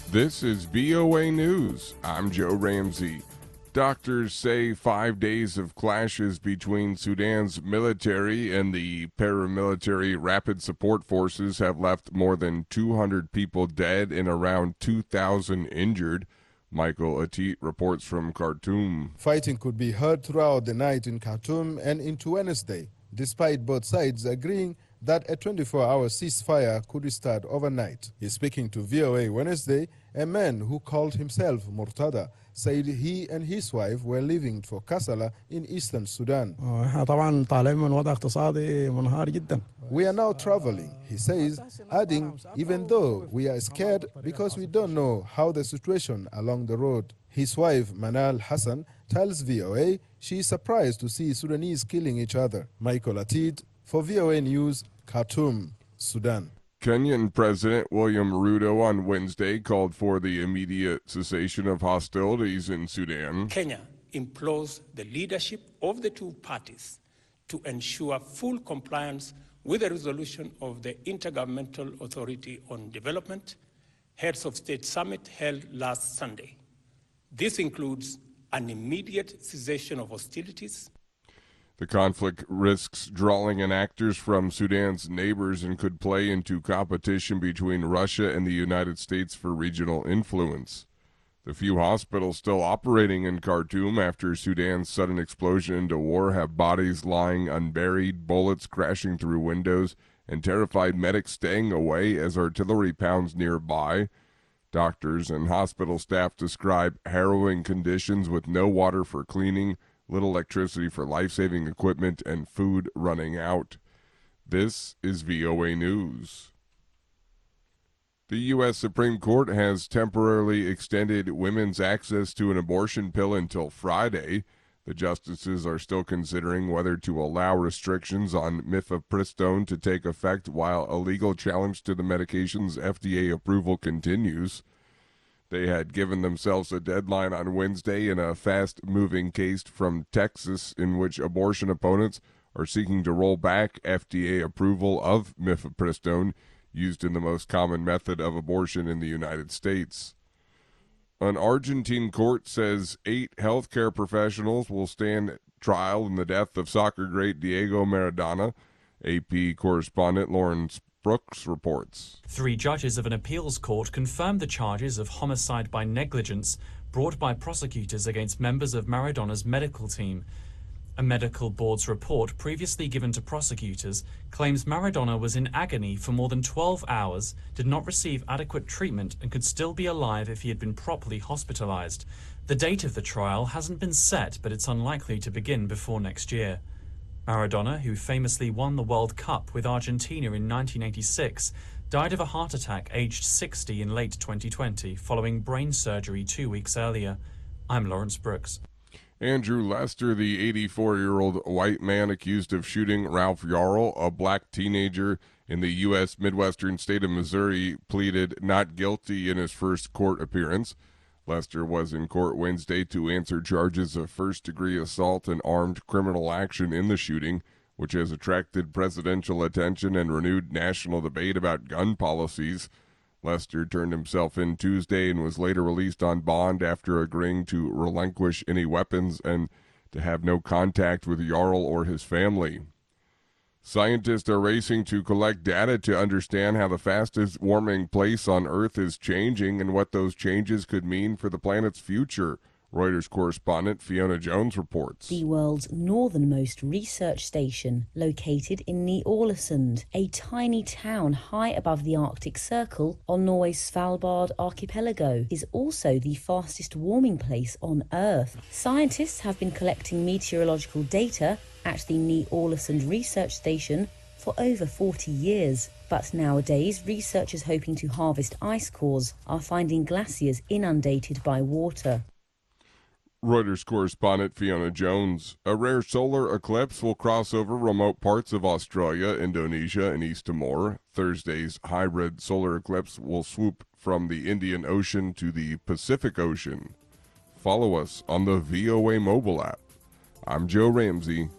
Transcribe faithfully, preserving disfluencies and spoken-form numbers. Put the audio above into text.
This is V O A News. I'm Joe Ramsey. Doctors say five days of clashes between Sudan's military and the paramilitary Rapid Support Forces have left more than two hundred people dead and around two thousand injured. Michael Atit reports from Khartoum. Fighting could be heard throughout the night in Khartoum and into Wednesday, despite both sides agreeing that a twenty-four hour ceasefire could restart overnight. He's speaking to V O A Wednesday. A man who called himself Murtada said he and his wife were leaving for Kassala in eastern Sudan. We are now traveling, he says, adding, even though we are scared because we don't know how the situation along the road. His wife, Manal Hassan, tells V O A she is surprised to see Sudanese killing each other. Michael Atit for V O A News, Khartoum, Sudan. Kenyan President William Ruto on Wednesday called for the immediate cessation of hostilities in Sudan. Kenya implores the leadership of the two parties to ensure full compliance with the resolution of the Intergovernmental Authority on Development Heads of State Summit held last Sunday. This includes an immediate cessation of hostilities. The conflict risks drawing in actors from Sudan's neighbors and could play into competition between Russia and the United States for regional influence. The few hospitals still operating in Khartoum after Sudan's sudden explosion into war have bodies lying unburied, bullets crashing through windows, and terrified medics staying away as artillery pounds nearby. Doctors and hospital staff describe harrowing conditions with no water for cleaning, little electricity for life-saving equipment, and food running out. This is V O A News. The U S Supreme Court has temporarily extended women's access to an abortion pill until Friday. The justices are still considering whether to allow restrictions on mifepristone to take effect while a legal challenge to the medication's F D A approval continues. They had given themselves a deadline on Wednesday in a fast-moving case from Texas in which abortion opponents are seeking to roll back F D A approval of mifepristone, used in the most common method of abortion in the United States. An Argentine court says eight healthcare professionals will stand trial in the death of soccer great Diego Maradona. A P correspondent Lawrence Brooks reports. Three judges of an appeals court confirmed the charges of homicide by negligence brought by prosecutors against members of Maradona's medical team. A medical board's report previously given to prosecutors claims Maradona was in agony for more than twelve hours, did not receive adequate treatment, and could still be alive if he had been properly hospitalized. The date of the trial hasn't been set, but it's unlikely to begin before next year. Maradona, who famously won the World Cup with Argentina in nineteen eighty-six, died of a heart attack aged sixty in late twenty twenty, following brain surgery two weeks earlier. I'm Lawrence Brooks. Andrew Lester, the eighty-four-year-old white man accused of shooting Ralph Yarl, a black teenager in the U S Midwestern state of Missouri, pleaded not guilty in his first court appearance. Lester was in court Wednesday to answer charges of first-degree assault and armed criminal action in the shooting, which has attracted presidential attention and renewed national debate about gun policies. Lester turned himself in Tuesday and was later released on bond after agreeing to relinquish any weapons and to have no contact with Yarl or his family. Scientists are racing to collect data to understand how the fastest warming place on Earth is changing and what those changes could mean for the planet's future. Reuters correspondent Fiona Jones reports. The world's northernmost research station, located in Ny-Ålesund, a tiny town high above the Arctic Circle on Norway's Svalbard archipelago, is also the fastest warming place on Earth. Scientists have been collecting meteorological data at the Ny-Ålesund research station for over forty years. But nowadays, researchers hoping to harvest ice cores are finding glaciers inundated by water. Reuters correspondent Fiona Jones. A rare solar eclipse will cross over remote parts of Australia, Indonesia, and East Timor. Thursday's hybrid solar eclipse will swoop from the Indian Ocean to the Pacific Ocean. Follow us on the V O A mobile app. I'm Joe Ramsey.